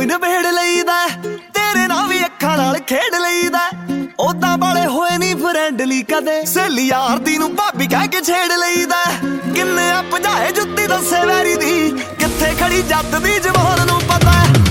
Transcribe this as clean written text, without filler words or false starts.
ਕੋਈ ਨਿਬੇੜ ਲਈਦਾ, ਤੇਰੇ ਨਾਲ ਵੀ ਅੱਖਾਂ ਨਾਲ ਖੇਡ ਲਈਦਾ। ਉਦਾਂ ਵਾਲੇ ਹੋਏ ਨੀ ਫਰੈਂਡਲੀ ਕਦੇ, ਸਹੇਲੀ ਯਾਰ ਦੀ ਨੂੰ ਭਾਬੀ ਕਹਿ ਕੇ ਛੇੜ ਲਈਦਾ। ਕਿੰਨੇ ਆ ਭਜਾਏ ਜੁੱਤੀ ਦੱਸੇ ਵੈਰੀ ਦੀ, ਕਿੱਥੇ ਖੜੀ ਜੱਟ ਦੀ ਜ਼ਬਾਨ ਨੂੰ ਪਤਾ।